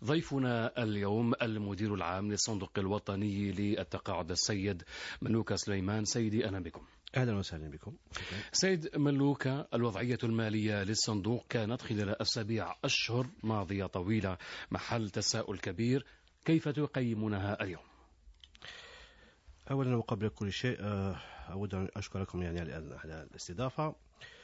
ضيفنا اليوم المدير العام للصندوق الوطني للتقاعد السيد ملوك سليمان. سيدي أهلا بكم. أهلا وسهلا بكم. سيد ملوك، الوضعية المالية للصندوق كانت خلال أشهر ماضية طويلة محل تساؤل كبير، كيف تقيمونها اليوم؟ أولا وقبل كل شيء أود أن أشكركم على الاستضافة،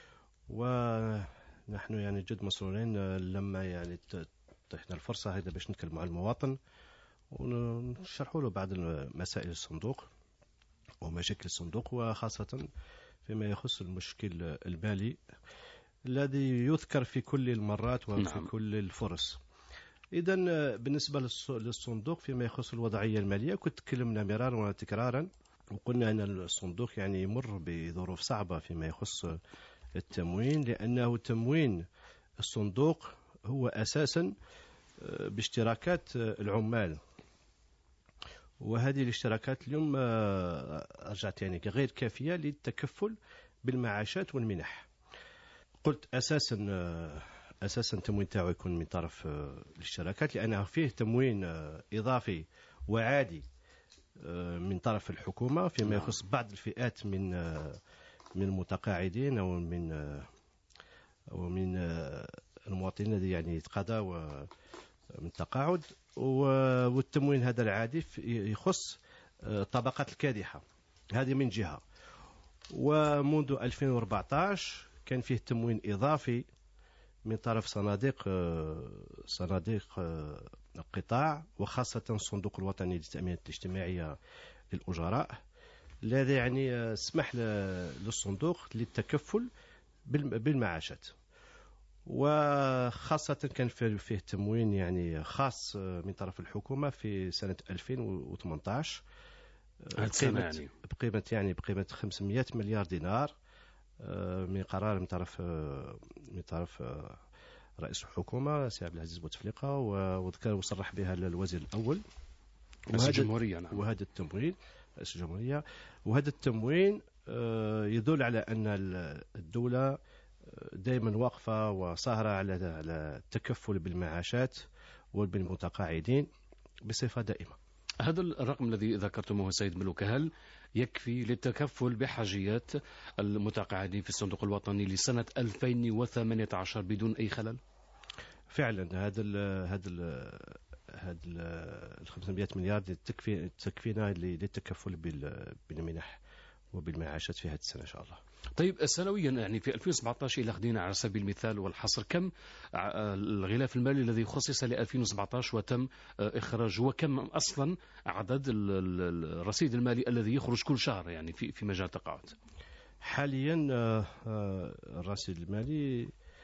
ونحن جد مسرورين لما تحنا الفرصة هذا باش نتكلم مع المواطن ونشرحوا له بعض مسائل الصندوق ومشاكل الصندوق، وخاصة فيما يخص المشكل المالي الذي يذكر في كل المرات وفي كل الفرص. إذا بالنسبة للصندوق فيما يخص الوضعية المالية كنت تكلمنا مرارا وتكرارا وقلنا أن الصندوق يمر بظروف صعبة فيما يخص التموين، لأنه تموين الصندوق هو أساسا باشتراكات العمال، وهذه الاشتراكات اليوم رجعت غير كافية للتكفل بالمعاشات والمنح. قلت أساسا التموين تاعو يكون من طرف الاشتراكات، لأنه فيه تموين إضافي وعادي من طرف الحكومة فيما يخص بعض الفئات من المتقاعدين أو من المواطنين الذي يتقاضوا من التقاعد، والتموين هذا العادي يخص طبقات الكادحة، هذه من جهة. ومنذ 2014 كان فيه تموين إضافي من طرف صناديق القطاع، وخاصة الصندوق الوطني للتأمينات الاجتماعية للأجراء، الذي سمح للصندوق للتكفل بالمعاشات، وخاصة كان فيه تموين خاص من طرف الحكومة في سنة 2018 بقيمة 500 مليار دينار من قرار من طرف رئيس الحكومة سي عبد العزيز بوتفليقة، وذكر وصرح بها الوزير الأول رئيس الجمهورية. وهذا التموين رئيس الجمهورية، وهذا التموين يدل على أن الدولة دائما واقفة وصاهرة على التكفل بالمعاشات وبالمتقاعدين بصفة دائمة. هذا الرقم الذي ذكرتموه سيد ملوك هل يكفي للتكفل بحاجيات المتقاعدين في الصندوق الوطني لسنة 2018 بدون أي خلل؟ فعلا هذا ال 500 مليار تكفينا للتكفل بالمنح وبالمعاشات في هذه السنة إن شاء الله. طيب سنويا في 2017 إلى خدينا على سبيل المثال والحصر، كم الغلاف المالي الذي خصص ل 2017 وتم إخراجه، وكم أصلا عدد الرصيد المالي الذي يخرج كل شهر في مجال التقاعد؟ حاليا الرصيد المالي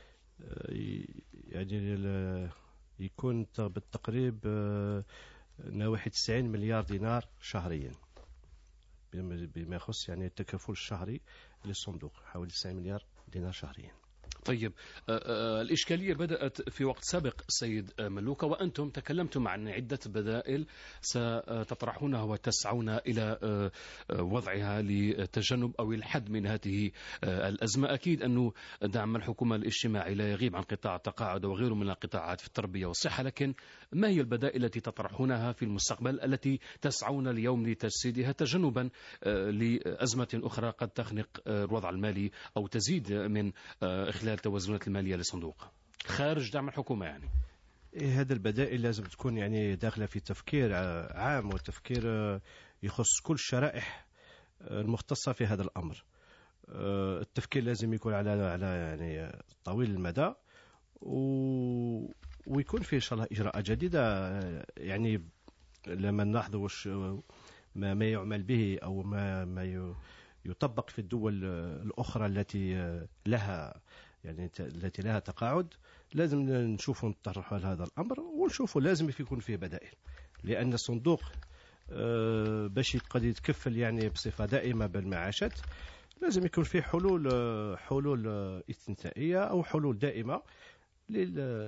يكون بالتقريب نواحي 90 مليار دينار شهريا بما يخص التكافل الشهري للصندوق، حوالي 90 مليار دينار شهريا. طيب الإشكالية بدأت في وقت سابق سيد ملوكة، وأنتم تكلمتم عن عدة بدائل ستطرحونها وتسعون إلى وضعها لتجنب أو الحد من هذه الأزمة. أكيد أنه دعم الحكومة الاجتماعي لا يغيب عن قطاع التقاعد وغيره من القطاعات في التربية والصحة، لكن ما هي البدائل التي تطرحونها في المستقبل التي تسعون اليوم لتجسيدها تجنبا لأزمة أخرى قد تخنق الوضع المالي أو تزيد من خلال التوازنات المالية للصندوق خارج دعم الحكومة؟ هذا البدائل لازم تكون داخلة في تفكير عام وتفكير يخص كل الشرائح المختصة في هذا الأمر. التفكير لازم يكون على طويل المدى، ويكون فيه إن شاء الله إجراءات جديدة لما نلاحظ ما يعمل به أو ما يطبق في الدول الأخرى التي لها تقاعد، لازم نشوفوا نطرحوا على هذا الأمر ونشوفوا لازم يكون فيه بدائل، لأن الصندوق باش قد يتكفل بصفة دائمة بالمعاشات لازم يكون فيه حلول استثنائية أو حلول دائمة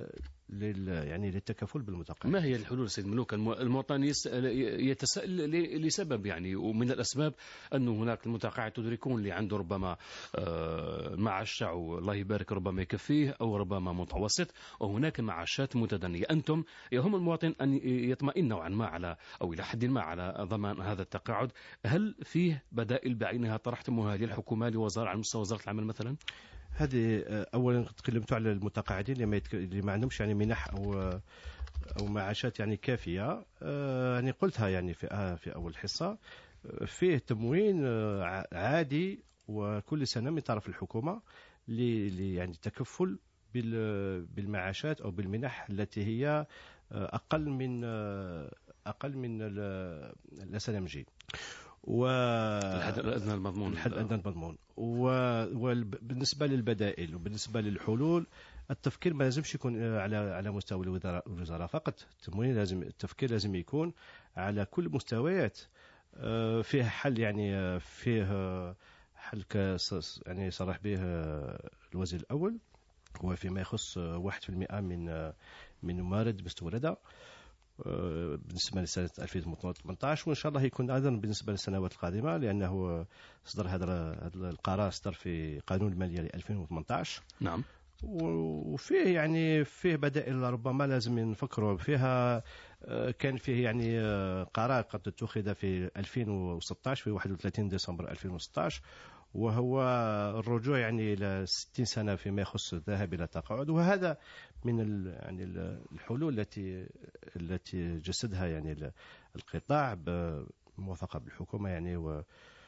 يعني للتكفل بالمتقاعد. ما هي الحلول سيد ملوك؟ المواطن يتساءل لسبب يعني، ومن الأسباب أنه هناك المتقاعد تدركون اللي عنده ربما معاش تاعو الله يبارك ربما يكفيه أو ربما متوسط، وهناك معاشات متدنية. أنتم يهم المواطن أن يطمئن نوعا ما على أو إلى حد ما على ضمان هذا التقاعد. هل فيه بدائل بعينها طرحتموها للحكومة على مستوى وزارة العمل مثلا؟ هذه اولا تكلمت على المتقاعدين اللي ما عندهمش يعني منح او معاشات يعني كافيه. يعني قلتها يعني في اول حصه، فيه تموين عادي وكل سنه من طرف الحكومه يعني التكفل بالمعاشات او بالمنح التي هي اقل من الSNMG الحد الأدنى المضمون. وبالنسبة للبدائل وبالنسبة للحلول، التفكير ما لازمش يكون على مستوى الوزارة فقط. التفكير لازم يكون على كل مستويات. فيه حل يعني فيه حل يعني صرح به الوزير الأول، هو فيما يخص 1% من الموارد المستوردة بالنسبة لسنة 2018، وإن شاء الله يكون أيضا بالنسبة للسنوات القادمة، لأنه صدر هذا القرار صدر في قانون المالية ل 2018. نعم. وفيه يعني فيه بدائل ربما لازم نفكروا فيها. كان فيه يعني قرار قد اتخذ في 2016 في 31 ديسمبر 2016، وهو الرجوع يعني إلى 60 سنة فيما يخص الذهاب إلى التقاعد. وهذا من يعني الحلول التي جسدها يعني القطاع بموافقة بالحكومة يعني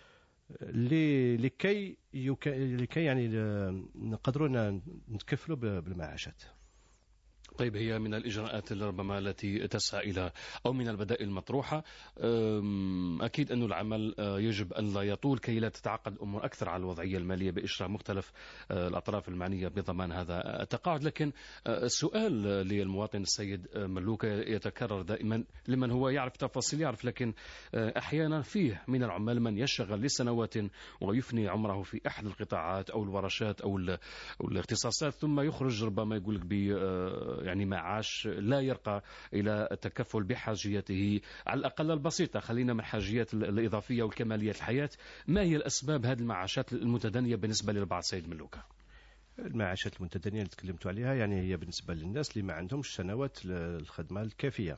لكي يعني نقدروا نتكفلوا بالمعاشات. طيب، هي من الإجراءات ربما التي تسعى إلى أو من البدائل المطروحة. أكيد أن العمل يجب أن لا يطول كي لا تتعقد الأمور أكثر على الوضعية المالية بإشراف مختلف الأطراف المعنية بضمان هذا التقاعد. لكن السؤال للمواطن السيد ملوك يتكرر دائما، لمن هو يعرف تفاصيل يعرف، لكن أحيانا فيه من العمال من يشتغل لسنوات ويفني عمره في أحد القطاعات أو الورشات أو الاختصاصات، ثم يخرج ربما يقول لك يعني معاش لا يرقى إلى التكفل بحاجيته على الأقل البسيطة. خلينا من الحاجيات الإضافية والكماليات الحياة. ما هي الأسباب هذه المعاشات المتدنية بالنسبة للبعض سيد ملوكة؟ المعاشات المتدنية اللي تكلمت عليها يعني هي بالنسبة للناس اللي ما عندهمش سنوات الخدمة الكافية.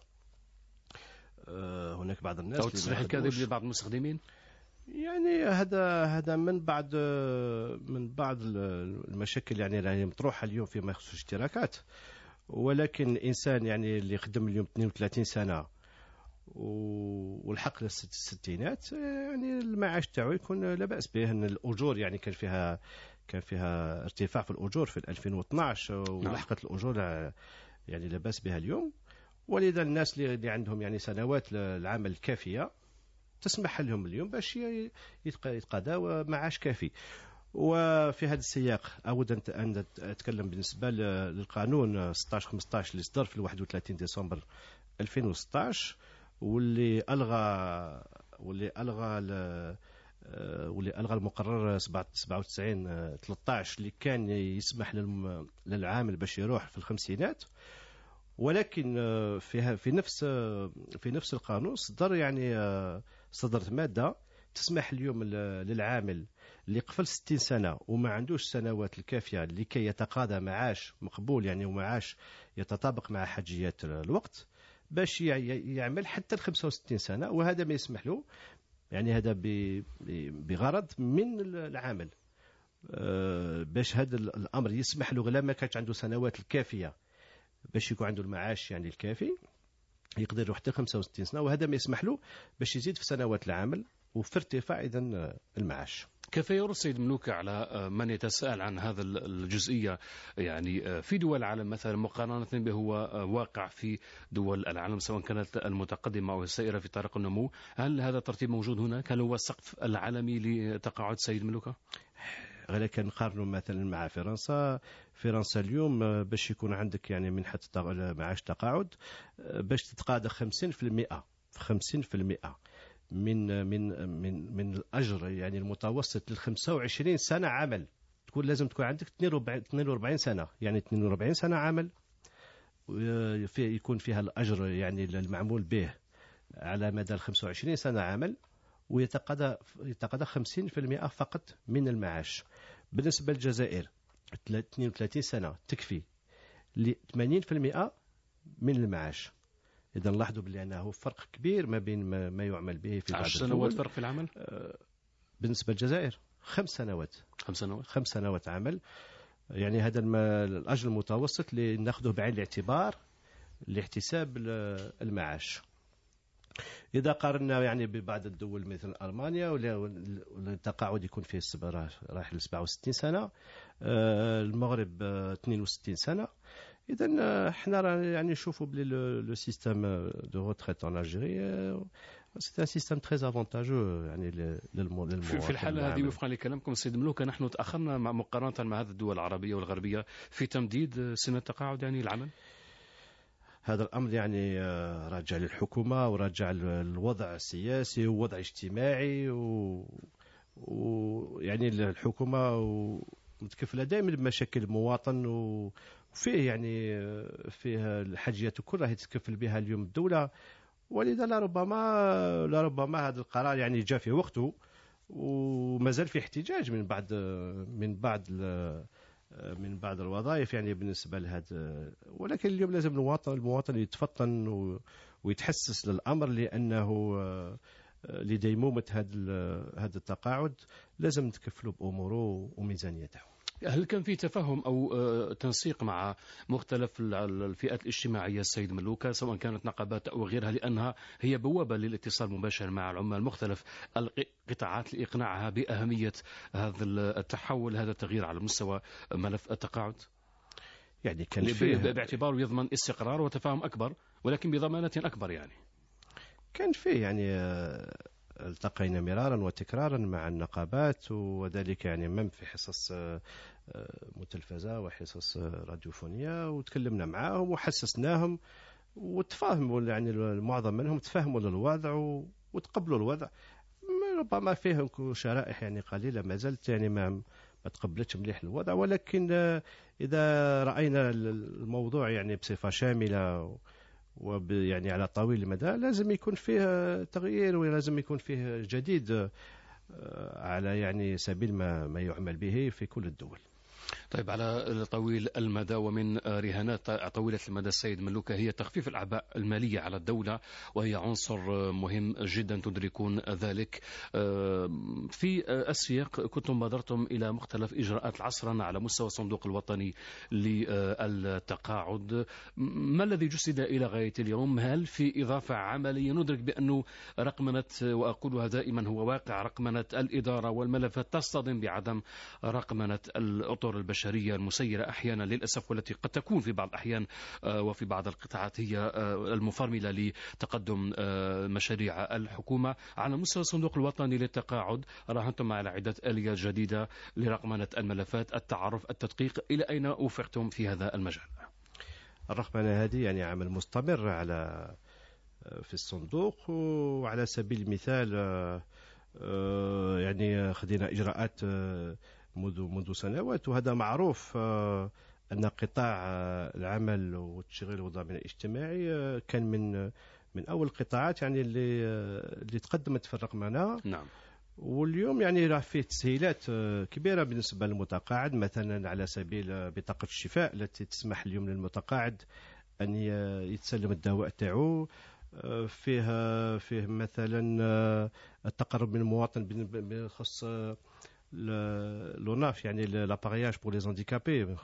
هناك بعض الناس أو تصريح الكاذب لبعض المستخدمين، يعني هذا من بعض المشاكل يعني مطروحة اليوم فيما يخص الاشتراكات. ولكن الإنسان يعني اللي يخدم اليوم 32 سنة والحق للستينات، يعني المعاش تاعو يكون لا بأس به. أن الأجور يعني كان فيها ارتفاع في الأجور في 2012، ولحقت الأجور يعني لا بأس بها اليوم. ولذا الناس اللي عندهم يعني سنوات العمل الكافية تسمح لهم اليوم باش يتقاضوا معاش كافي. وفي هذا السياق أود أن أتكلم بالنسبة للقانون 1615 اللي صدر في 31 ديسمبر 2016، واللي ألغى المقرر 97/13 اللي كان يسمح للعامل باش يروح في الخمسينات. ولكن في نفس القانون صدرت مادة تسمح اليوم للعامل اللي قفل 60 سنة وما عندوش سنوات الكافية لكي يتقاضى معاش مقبول يعني ومعاش يتطابق مع حاجيات الوقت باش يعمل حتى 65 سنة. وهذا ما يسمح له، يعني هذا بغرض من العامل باش هذا الأمر يسمح له غير ما كانش عنده سنوات الكافية باش يكون عنده المعاش يعني الكافي، يقدر يروح حتى 65 سنة. وهذا ما يسمح له باش يزيد في سنوات العمل وفي ارتفاع إذن المعاش. كيف يرى السيد ملوكة على من يتساءل عن هذا الجزئية يعني في دول العالم مثلا مقارنة به هو واقع في دول العالم سواء كانت المتقدمة أو السائرة في طريق النمو؟ هل هذا الترتيب موجود هناك؟ هل هو السقف العالمي لتقاعد السيد ملوكة؟ ولكن نقارنوا مثلا مع فرنسا اليوم باش يكون عندك يعني منحة معاش تقاعد باش تتقاضى 50% من الأجر يعني المتوسط ل 25 سنة عمل. لازم تكون عندك 42 سنة، يعني 42 سنة عمل يكون فيها الأجر يعني المعمول به على مدى 25 سنة عمل، ويتقاضى 50% فقط من المعاش. بالنسبة للجزائر 32 سنة تكفي ل 80% من المعاش. إذا لاحظوا بلي أنه فرق كبير ما بين ما يعمل به في بعض 10 الدول. سنوات فرق في العمل. بالنسبة للجزائر 5 سنوات. 5 سنوات عمل. يعني هذا الأجر المتوسط اللي ناخذه بعين الاعتبار لاحتساب المعاش. إذا قارنا يعني ببعض الدول مثل ألمانيا والتقاعد يكون فيه راح ل 67 سنة، المغرب 62 سنة. إذا حنا يعني نشوفوا بلي لو سيستيم دو روتريت ان الجيري سي ان سيستيم تري افونتاجو يعني للمواطن. في الحالة هذه وفقا لكلامكم السيد ملوك نحن تأخرنا مقارنة مع هذه الدول العربية والغربية في تمديد سن التقاعد يعني العمل. هذا الأمر يعني راجع للحكومة وراجع للوضع السياسي ووضع اجتماعي ويعني الحكومة متكفلة دائما بمشاكل المواطن، وفيه يعني فيه الحاجيات كلها يتكفل بها اليوم الدولة. ولذا لربما هذا القرار يعني جاء في وقته، ومازال في احتجاج من بعض الوظائف يعني بالنسبة لهذا. ولكن اليوم لازم المواطن يتفطن ويتحسس للأمر، لأنه لديمومة هذا التقاعد لازم نتكفلوا بأموره وميزانيته. هل كان في تفاهم أو تنسيق مع مختلف الفئات الاجتماعية السيد ملوكة، سواء كانت نقابات أو غيرها، لأنها هي بوابة للاتصال المباشر مع العمال مختلف القطاعات لإقناعها بأهمية هذا التحول، هذا التغيير على مستوى ملف التقاعد؟ يعني كان فيه باعتباره يضمن استقرار وتفاهم أكبر، ولكن بضمانة أكبر. يعني كان فيه يعني التقينا مرارا وتكرارا مع النقابات، وذلك يعني من في حصص متلفزة وحصص راديوفونية، وتكلمنا معهم وحسسناهم وتفاهموا، يعني المعظم منهم تفاهموا للوضع وتقبلوا الوضع. ربما فيه شرائح يعني قليلة ما زالت يعني ما تقبلتش مليح الوضع، ولكن إذا رأينا الموضوع يعني بصفة شاملة يعني على طويل المدى لازم يكون فيه تغيير، ولازم يكون فيه جديد على يعني سبيل ما يعمل به في كل الدول. طيب، على طويل المدى ومن رهانات طويلة المدى السيد ملوكة هي تخفيف الأعباء المالية على الدولة، وهي عنصر مهم جدا تدركون ذلك. في السياق كنتم بادرتم إلى مختلف إجراءات العصرنة على مستوى الصندوق الوطني للتقاعد. ما الذي جسد إلى غاية اليوم؟ هل في إضافة عملية؟ ندرك بأنه رقمنة، وأقولها دائما هو واقع، رقمنة الإدارة والملفات تصطدم بعدم رقمنة الأطر البشرية المسيرة أحيانا للأسف، والتي قد تكون في بعض الأحيان وفي بعض القطاعات هي المفرملة لتقدم مشاريع الحكومة. على مستوى الصندوق الوطني للتقاعد راهنتم على عدة آليات جديدة لرقمنة الملفات، التعرف، التدقيق. إلى أين وفقتم في هذا المجال؟ الرقمنة هذه يعني عمل مستمر في الصندوق، وعلى سبيل المثال يعني خدينا إجراءات منذ سنوات، وهذا معروف أن قطاع العمل والتشغيل الوظيفي الاجتماعي كان من أول القطاعات يعني اللي تقدمت في الرقمنة. نعم. واليوم يعني راه فيه تسهيلات كبيرة بالنسبة للمتقاعد، مثلا على سبيل بطاقة الشفاء التي تسمح اليوم للمتقاعد أن يتسلم الدواء تاعو. فيه مثلا التقرب من المواطن بخص لوناف يعني لابارياج بور لي زانديكابي.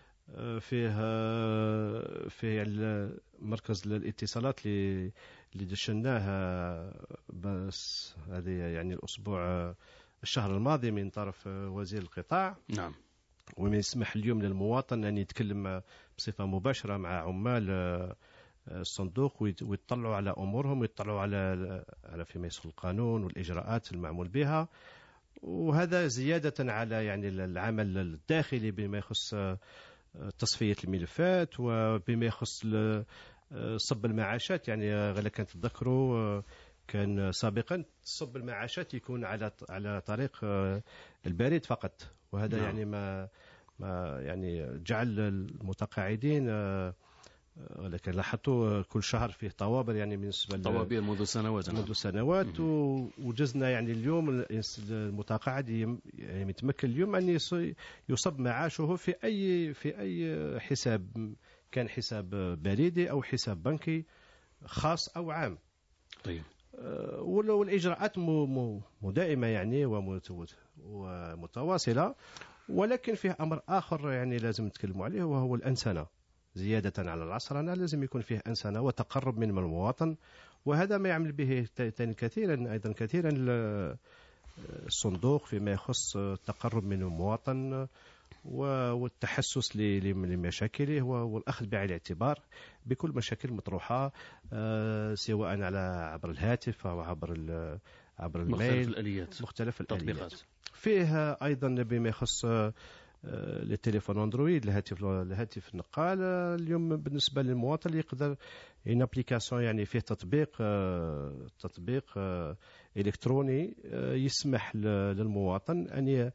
فيه مركز الاتصالات اللي دشناه بس هذه يعني الشهر الماضي من طرف وزير القطاع. نعم. ومن يسمح اليوم للمواطن أن يتكلم بصفة مباشرة مع عمال الصندوق ويطلعوا على أمورهم، ويطلعوا على فيما يخص القانون والإجراءات المعمول بها. وهذا زيادة على يعني العمل الداخلي بما يخص تصفية الملفات وبما يخص صب المعاشات. يعني غير كانت تذكروا كان سابقا صب المعاشات يكون على طريق البريد فقط، وهذا يعني ما يعني جعل المتقاعدين ولكن لاحظت كل شهر فيه طوابير يعني بالنسبة طوابير منذ سنوات. وجزنا يعني اليوم المتقاعد يعني يتمكن اليوم أن يصب معاشه في أي حساب، كان حساب بريدي أو حساب بنكي خاص أو عام. طيب. والإجراءات دائمة يعني ومتواصلة، ولكن فيه أمر آخر يعني لازم نتكلموا عليه، وهو الأنسنة. زيادة على العصرنة لازم يكون فيه أنسنة وتقرب من المواطن، وهذا ما يعمل به كثيرا الصندوق فيما يخص التقرب من المواطن والتحسس لمشاكله والأخذ بعين الاعتبار بكل مشاكل مطروحة، سواء عبر الهاتف أو عبر الميل، مختلف التطبيقات. فيه أيضا بما يخص للتليفون اندرويد، الهاتف النقال. اليوم بالنسبه للمواطن يقدر ان ابليكاسيون يعني فيه تطبيق الكتروني يسمح للمواطن ان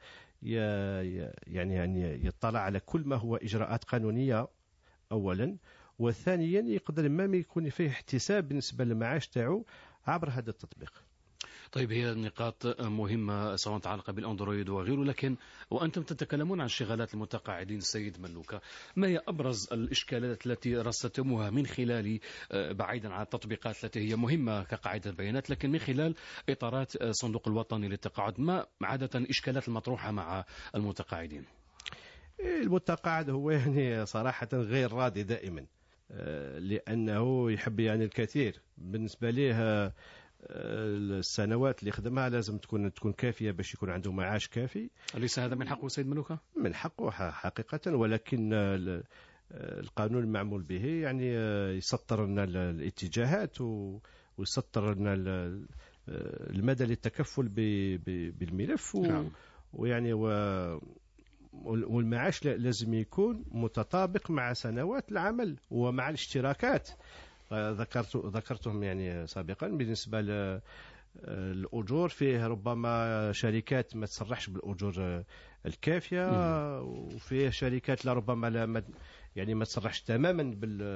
يطلع على كل ما هو اجراءات قانونيه اولا، وثانيا يقدر ما يكون فيه احتساب بالنسبه للمعاش تاعو عبر هذا التطبيق. طيب، هي نقاط مهمة سواء تعلق بالأندرويد وغيره، لكن وأنتم تتكلمون عن شغالات المتقاعدين السيد ملوكة، ما هي أبرز الإشكالات التي رصدتموها من خلال بعيدا عن التطبيقات التي هي مهمة كقاعدة بيانات، لكن من خلال إطارات صندوق الوطني للتقاعد، ما عادة الإشكالات المطروحة مع المتقاعدين؟ المتقاعد هو يعني صراحة غير راضي دائما، لأنه يحب يعني الكثير. بالنسبة له السنوات اللي خدمها لازم تكون كافية باش يكون عنده معاش كافي. أليس هذا من حقه سيد ملوكة؟ من حقه حقيقة، ولكن القانون المعمول به يعني يسطر لنا الاتجاهات ويسطر لنا المدى للتكفل بالملف ويعني والمعاش لازم يكون متطابق مع سنوات العمل ومع الاشتراكات. ذكرتهم يعني سابقا. بالنسبة للأجور، فيه ربما شركات ما تصرحش بالأجور الكافية، وفيه شركات لربما ما تصرحش تماما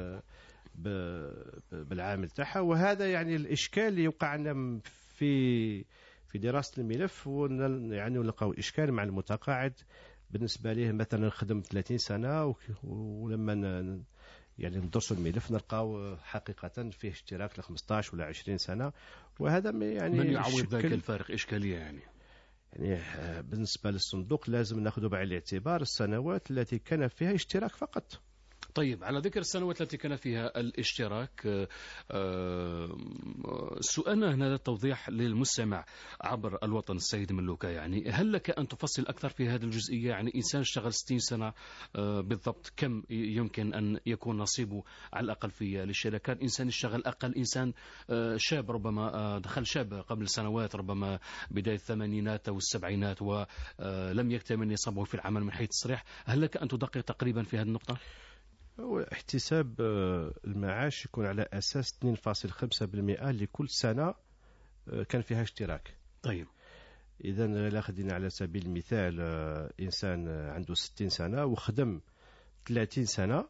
بالعامل تاعها، وهذا يعني الإشكال اللي يوقع لنا في دراسة الملف، يعني نلقاو إشكال مع المتقاعد. بالنسبة ليه مثلا خدم 30 سنة ولما يعني ندرسوا الملف نلقاو حقيقة فيه اشتراك ل 15 ولا 20 سنة، وهذا يعني من يعوض ذلك الفارق؟ إشكالية يعني بالنسبة للصندوق لازم نأخذ بعين الاعتبار السنوات التي كان فيها اشتراك فقط. طيب، على ذكر السنوات التي كان فيها الاشتراك، سؤالنا هنا للتوضيح للمستمع عبر الوطن السيد ملوكة، يعني هل لك أن تفصل أكثر في هذه الجزئية؟ يعني إنسان اشتغل 60 سنة بالضبط، كم يمكن أن يكون نصيبه على الأقل في الشركات؟ إنسان اشتغل أقل، إنسان شاب ربما دخل شاب قبل سنوات، ربما بداية الثمانينات أو السبعينات، ولم يكتمل نصابه في العمل من حيث التصريح، هل لك أن تدقق تقريبا في هذه النقطة؟ هو احتساب المعاش يكون على أساس 2.5% لكل سنة كان فيها اشتراك. طيب، إذا لا خدينا على سبيل المثال إنسان عنده 60 سنة وخدم 30 سنة،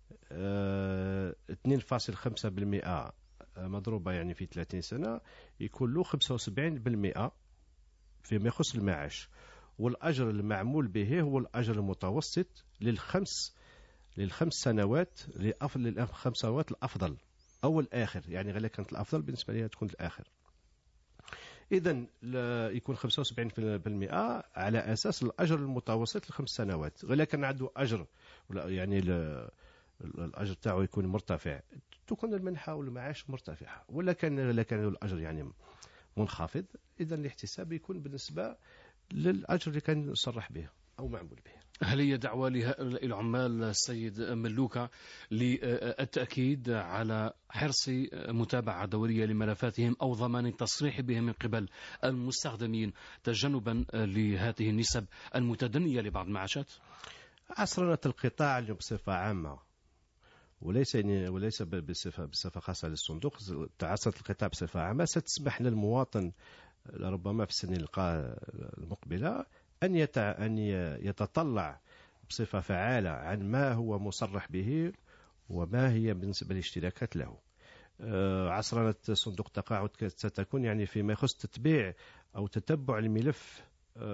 2.5% مضروبة يعني في 30 سنة يكون له 75% فيما يخص المعاش. والأجر المعمول به هو الأجر المتوسط للخمس سنوات، للخمس سنوات الأفضل أو الآخر، يعني غير كانت الأفضل بالنسبة لي تكون الآخر. إذن يكون 75% على أساس الأجر المتوسط ل5 سنوات. غير كان عنده أجر يعني الأجر تاعو يكون مرتفع، تكون المنحة والمعاش مرتفعة. ولا كان الأجر يعني منخفض، إذن الاحتساب يكون بالنسبة للأجر اللي كان يصرح به أو معمول به. هل هي دعوة لهؤلاء العمال السيد ملوكة للتأكيد على حرص متابعة دورية لملفاتهم أو ضمان التصريح بهم من قبل المستخدمين تجنبا لهذه النسب المتدنية لبعض المعاشات؟ عصرنة القطاع اليوم بصفة عامة، وليس بصفة خاصة للصندوق، عصرنة القطاع بصفة عامة ستسمح للمواطن ربما في السنين المقبلة أن يتطلع بصفة فعالة عن ما هو مصرح به وما هي بالنسبة للاشتراكات له. عصرنة صندوق التقاعد ستكون يعني فيما يخص تتبيع أو تتبع الملف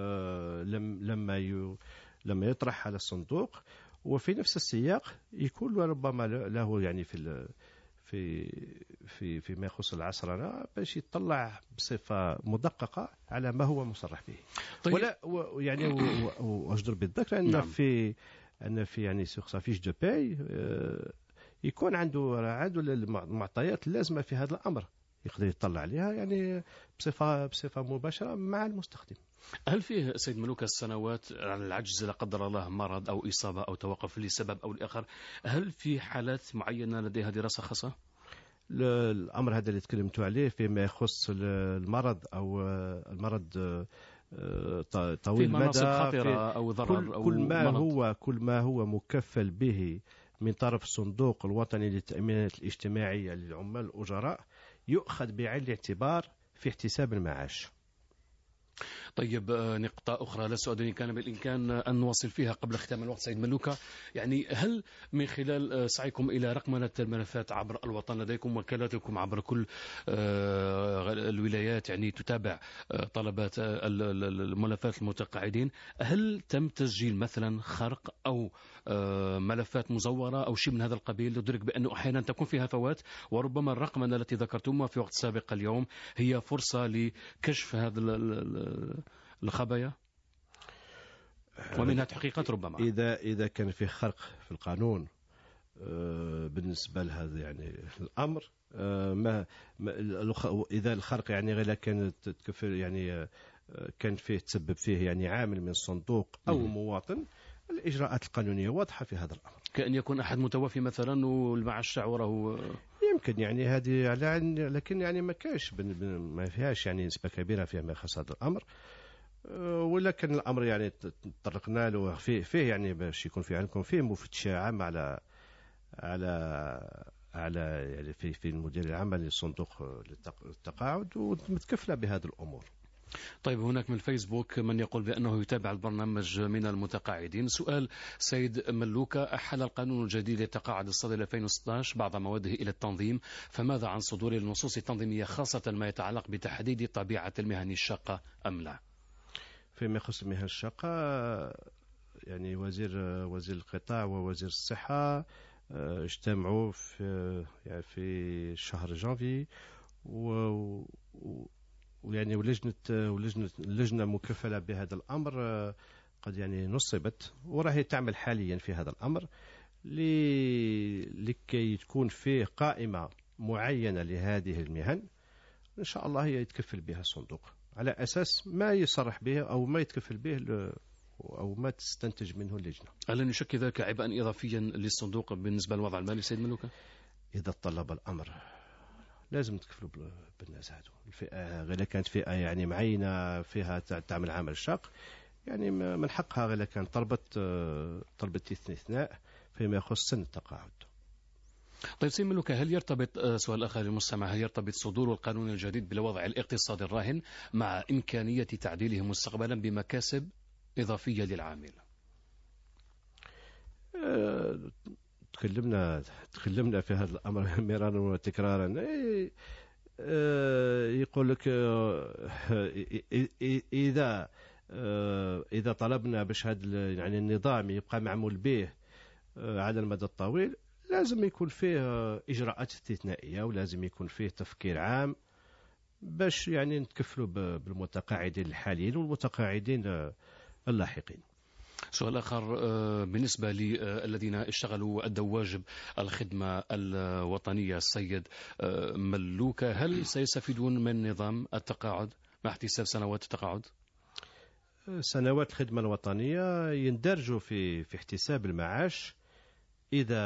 لما يطرح على الصندوق، وفي نفس السياق يكون ربما له يعني فيما يخص العصرنة باش يطلع بصفة مدققة على ما هو مصرح به. طيب. ولا يعني واجدر بالذكر أن نعم. في يعني سوق فيش دو باي يكون عنده المعطيات اللازمة في هذا الأمر، يقدر يطلع عليها يعني بصفة مباشرة مع المستخدم. هل فيه سيد ملوك السنوات عن العجز لا قدر الله، مرض أو إصابة أو توقف لسبب أو لآخر، هل في حالات معينة لديها دراسة خاصة؟ الأمر هذا اللي تكلمت عليه فيما يخص المرض أو المرض طويل المدى، خطرة أو ضرر أو كل ما هو مكفل به من طرف الصندوق الوطني للتأمينات الاجتماعية للعمال الأجراء يؤخذ بعين الاعتبار في احتساب المعاش. طيب، نقطة أخرى لا سؤال إن كان بالإمكان أن نواصل فيها قبل ختام الوقت سيد ملوكة، يعني هل من خلال سعيكم إلى رقمنة الملفات عبر الوطن لديكم وكالاتكم عبر كل الولايات يعني تتابع طلبات الملفات المتقاعدين، هل تم تسجيل مثلا خرق أو ملفات مزورة أو شيء من هذا القبيل؟ ندرك بأنه أحيانا تكون فيها فوات، وربما الرقمنة التي ذكرتمها في وقت سابق اليوم هي فرصة لكشف هذا الخبايا ومنها تحقيقات ربما. إذا كان في خرق في القانون بالنسبة لهذا يعني الأمر، إذا الخرق يعني غير كانت تكفر يعني كان فيه تسبب فيه يعني عامل من الصندوق أو مواطن، الإجراءات القانونية واضحة في هذا الأمر. كأن يكون أحد متوفي مثلا والمعاش شعوره يمكن يعني هذه لكن يعني ما فيهاش يعني نسبة كبيرة فيما يخص هذا الأمر، ولكن الأمر يعني تطرقنا له فيه يعني باش يكون في عندكم فيه مفتشة عام على يعني في المدير العام للصندوق للتقاعد ومتكفلة بهذه الأمور. طيب، هناك من الفيسبوك من يقول بأنه يتابع البرنامج من المتقاعدين. سؤال سيد ملوكة: أحل القانون الجديد للتقاعد الصادر 2016 بعض مواده إلى التنظيم، فماذا عن صدور النصوص التنظيمية خاصة ما يتعلق بتحديد طبيعة المهن الشاقة أم لا؟ فيما يخص المهن الشاقة يعني وزير القطاع ووزير الصحة اجتمعوا في شهر جانفي ويعني ولجنة مكفلة بهذا الأمر قد يعني نصبت وراهي تعمل حاليا في هذا الأمر لكي تكون فيه قائمة معينة لهذه المهن إن شاء الله هي يتكفل بها الصندوق على أساس ما يصرح به أو ما يتكفل به أو ما تستنتج منه اللجنة. هل يشكل ذلك عبئا إضافيا للصندوق بالنسبة للوضع المالي سيد ملوكة؟ إذا طلب الأمر لازم تكفلوا بالناس هذو. الفئة غير كانت فئة يعني معينة فيها تعمل عمل شاق يعني من حقها غير كانت طلبت استثناء فيما يخص سن التقاعد. طيب سيد ملوكة، هل يرتبط سؤال آخر للمستمع، هل يرتبط صدور القانون الجديد بالوضع الاقتصادي الراهن مع إمكانية تعديله مستقبلا بمكاسب إضافية للعامل؟ تكلمنا في هذا الأمر مرارا وتكرارا. يقول لك إذا طلبنا باش هذا يعني النظام يبقى معمول به على المدى الطويل لازم يكون فيه إجراءات استثنائية ولازم يكون فيه تفكير عام باش يعني نتكفلوا بالمتقاعدين الحاليين والمتقاعدين اللاحقين. سؤال آخر بالنسبة للذين اشتغلوا وأدوا واجب الخدمة الوطنية السيد ملوكة، هل سيستفيدون من نظام التقاعد مع احتساب سنوات التقاعد؟ سنوات الخدمة الوطنية يندرجوا في احتساب المعاش إذا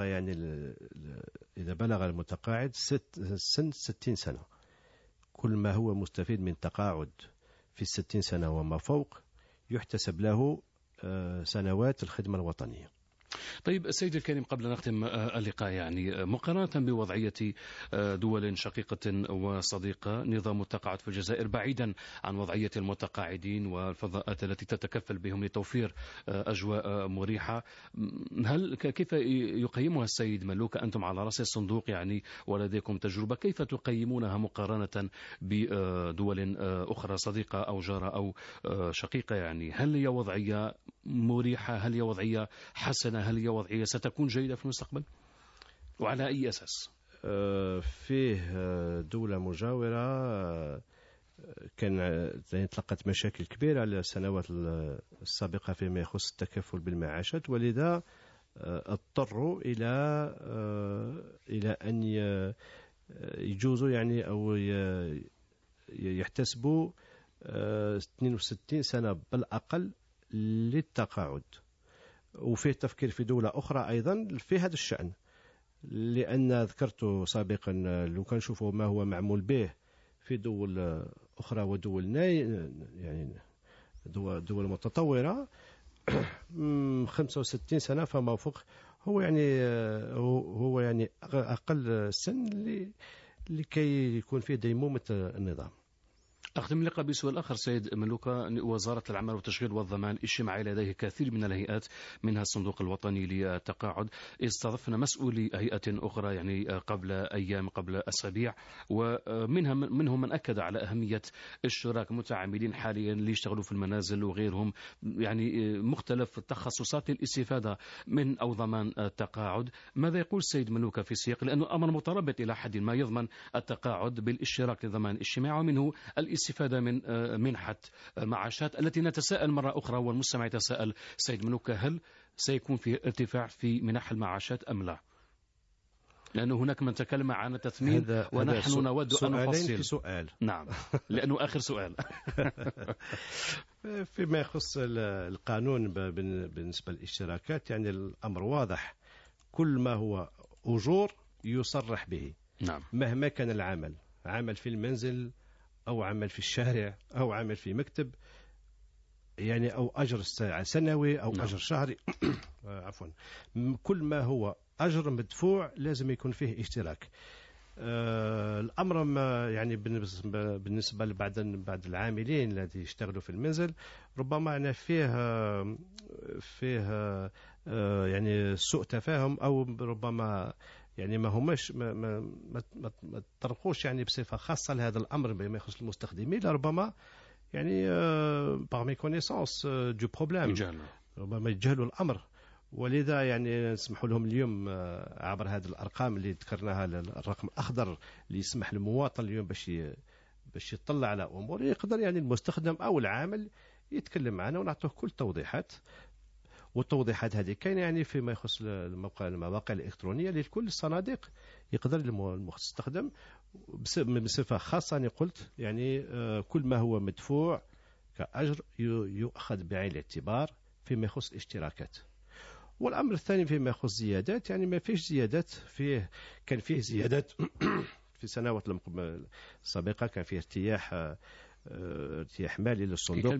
بلغ المتقاعد سن 60 سنة. كل ما هو مستفيد من تقاعد في 60 سنة وما فوق يحتسب له سنوات الخدمة الوطنية. طيب سيدي الكريم، قبل أن نختم اللقاء، يعني مقارنة بوضعية دول شقيقة وصديقة، نظام التقاعد في الجزائر بعيدا عن وضعية المتقاعدين والفضاءات التي تتكفل بهم لتوفير أجواء مريحة، كيف يقيمها السيد ملوك؟ أنتم على رأس الصندوق يعني ولديكم تجربة، كيف تقيمونها مقارنة بدول أخرى صديقة أو جارة أو شقيقة؟ يعني هل هي وضعية مريحة؟ هل هي وضعية حسنة؟ هل هي وضعية ستكون جيدة في المستقبل؟ وعلى أي أساس؟ فيه دولة مجاورة كان تلقت مشاكل كبيرة على السنوات السابقة فيما يخص التكفل بالمعاشات، ولذا اضطروا إلى أن يجوزوا يعني أو يحتسبوا 62 سنة بالأقل للتقاعد. وفيه تفكير في دولة أخرى أيضا في هذا الشأن، لأن ذكرت سابقا لو كان نشوفوا ما هو معمول به في دول أخرى ودول يعني دول متطورة 65 سنة فما فوق هو يعني أقل سن لكي يكون فيه ديمومة النظام. أختم اللقاء بسؤال آخر سيد ملوكة. وزارة العمل والتشغيل والضمان الاجتماعي لديه كثير من الهيئات، منها الصندوق الوطني للتقاعد. استضفنا مسؤولي هيئة أخرى يعني قبل أيام، قبل أسابيع، ومنهم من أكد على أهمية اشتراك متعاملين حاليا اللي يشتغلوا في المنازل وغيرهم، يعني مختلف التخصصات للاستفادة من أو ضمان التقاعد. ماذا يقول السيد ملوكة في سياق، لأنه أمر مترابط إلى حد ما، يضمن التقاعد بالاشتراك للضمان الاجتماعي ومنه الاستفادة من منحة معاشات التي نتساءل مرة أخرى والمستمع يتساءل سيد ملوكة، هل سيكون في ارتفاع في منح المعاشات أم لا؟ لأنه هناك من تكلم عن تثمين ونحن نود أن نفصل. في سؤال. نعم، لأنه آخر سؤال. فيما يخص القانون بالنسبة للاشتراكات، يعني الأمر واضح، كل ما هو أجور يصرح به. نعم. مهما كان العمل، عمل في المنزل أو عمل في الشارع أو عمل في مكتب، يعني أو أجر سنوي أو أجر شهري عفوا، كل ما هو أجر مدفوع لازم يكون فيه اشتراك. الأمر ما يعني بالنسبة لبعض العاملين الذين يشتغلوا في المنزل، ربما يعني فيه يعني سوء تفاهم، أو ربما يعني ما هماش ما تطرقوش يعني بصفة خاصة لهذا الأمر بما يخص المستخدمين، ربما يعني par méconnaissance du problème، ربما يجهلوا الأمر. ولذا يعني نسمح لهم اليوم عبر هذه الأرقام اللي ذكرناها، الرقم الأخضر اللي يسمح للمواطن اليوم باش يطلع على أمور، يقدر يعني المستخدم أو العامل يتكلم معنا ونعطوه كل التوضيحات. والتوضيحات هذه كاينه يعني فيما يخص المواقع الإلكترونية لكل الصناديق، يقدر المستخدم بصفة خاصة أنا قلت يعني كل ما هو مدفوع كأجر يؤخذ بعين الاعتبار فيما يخص الاشتراكات. والأمر الثاني فيما يخص زيادات، يعني ما فيش زيادات، كان فيه زيادات في سنوات السابقة، كان فيه ارتياح مالي للصندوق،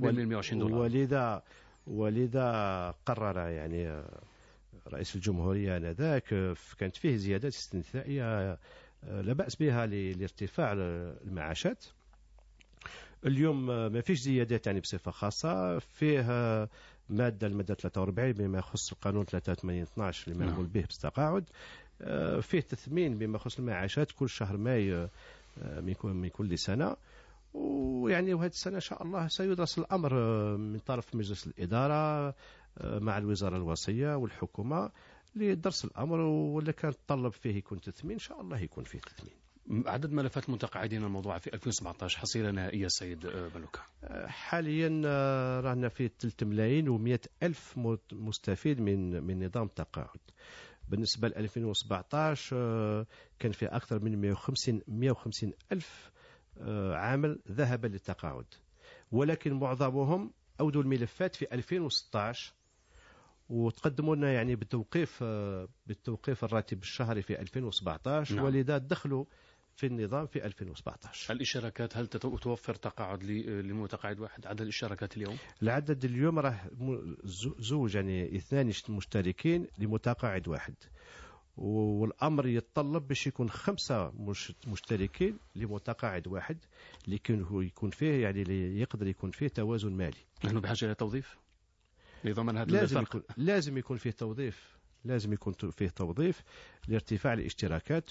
ولذا قرر يعني رئيس الجمهورية آنذاك كانت فيه زيادات استثنائية لا بأس بها لارتفاع المعاشات. اليوم ما فيش زيادات يعني بصفة خاصة، فيه المادة 43 بما يخص القانون 83/12 اللي معمول به بالتقاعد، فيه تثمين بما يخص المعاشات كل شهر ماي من كل سنة. ويعني وهذه السنة إن شاء الله سيدرس الأمر من طرف مجلس الإدارة مع الوزارة الوصية والحكومة لدرس الأمر، ولا كان تطلب فيه يكون تثمين إن شاء الله يكون فيه تثمين. عدد ملفات المتقاعدين الموضوعة في 2017 حصيلة نهائية سيد ملوكة؟ حاليا رانا في 3,100,000 مستفيد من نظام التقاعد. بالنسبة ل 2017 كان في أكثر من 150,000 عامل ذهب للتقاعد، ولكن معظمهم أودوا الملفات في 2016 وتقدموا لنا يعني بالتوقيف الراتب الشهري في 2017. نعم. ولذا دخلوا في النظام في 2017. الاشتراكات هل توفر تقاعد لمتقاعد واحد؟ عدد الاشتراكات اليوم؟ العدد اليوم راه زوج، يعني 2 مشتركين لمتقاعد واحد، والامر يتطلب باش يكون 5 مشتركين لمتقاعد واحد، لكن هو يكون فيه يعني يقدر يكون فيه توازن مالي. نحن بحاجه الى توظيف لضمان هذا الفرق. لازم يكون فيه توظيف، لازم يكون فيه توظيف لارتفاع الاشتراكات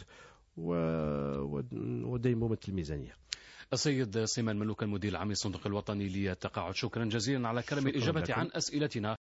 وديمومة الميزانية. السيد سيمان ملوك، المدير العام للصندوق الوطني للتقاعد، شكرا جزيلا على كرم الإجابة عن أسئلتنا.